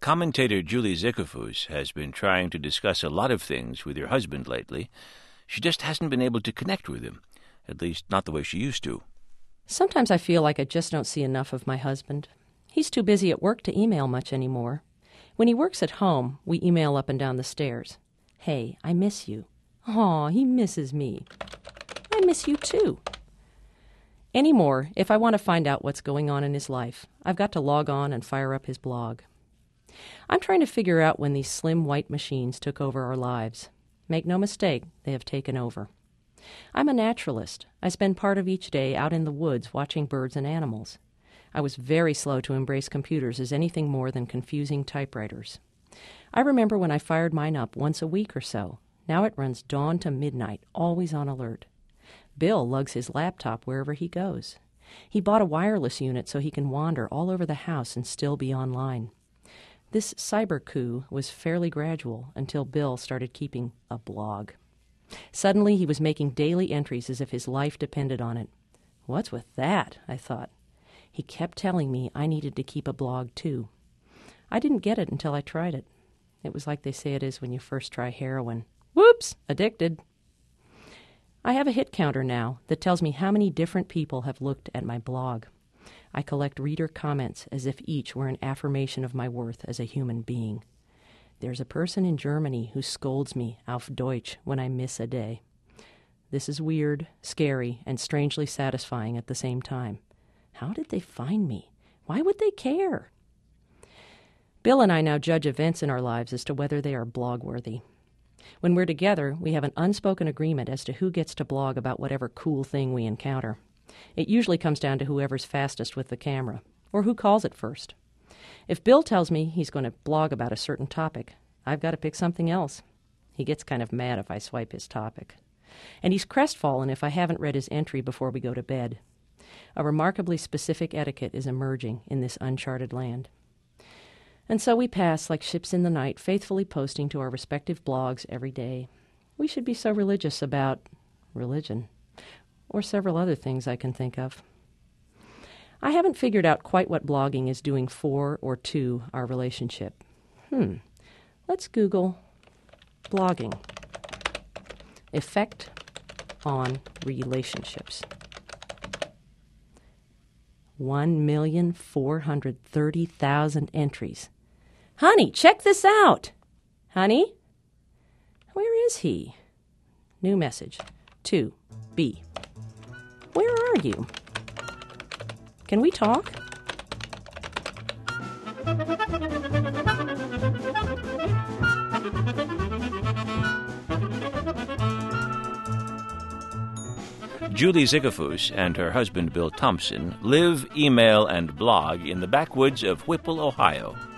Commentator Julie Zickerfus has been trying to discuss a lot of things with her husband lately. She just hasn't been able to connect with him, at least not the way she used to. Sometimes I feel like I just don't see enough of my husband. He's too busy at work to email much anymore. When he works at home, we email up and down the stairs. Hey, I miss you. Aw, he misses me. I miss you too. Anymore, if I want to find out what's going on in his life, I've got to log on and fire up his blog. I'm trying to figure out when these slim white machines took over our lives. Make no mistake, they have taken over. I'm a naturalist. I spend part of each day out in the woods watching birds and animals. I was very slow to embrace computers as anything more than confusing typewriters. I remember when I fired mine up once a week or so. Now it runs dawn to midnight, always on alert. Bill lugs his laptop wherever he goes. He bought a wireless unit so he can wander all over the house and still be online. This cyber coup was fairly gradual until Bill started keeping a blog. Suddenly he was making daily entries as if his life depended on it. What's with that? I thought. He kept telling me I needed to keep a blog too. I didn't get it until I tried it. It was like they say it is when you first try heroin. Whoops! Addicted. I have a hit counter now that tells me how many different people have looked at my blog. I collect reader comments as if each were an affirmation of my worth as a human being. There's a person in Germany who scolds me auf Deutsch when I miss a day. This is weird, scary, and strangely satisfying at the same time. How did they find me? Why would they care? Bill and I now judge events in our lives as to whether they are blog-worthy. When we're together, we have an unspoken agreement as to who gets to blog about whatever cool thing we encounter. It usually comes down to whoever's fastest with the camera, or who calls it first. If Bill tells me he's going to blog about a certain topic, I've got to pick something else. He gets kind of mad if I swipe his topic. And he's crestfallen if I haven't read his entry before we go to bed. A remarkably specific etiquette is emerging in this uncharted land. And so we pass like ships in the night, faithfully posting to our respective blogs every day. We should be so religious about religion, or several other things I can think of. I haven't figured out quite what blogging is doing for or to our relationship. Let's Google blogging. Effect on relationships. 1,430,000 entries. Honey, check this out. Honey? Where is he? New message. 2B. Where are you? Can we talk? Julie Zickerfus and her husband Bill Thompson live, email, and blog in the backwoods of Whipple, Ohio.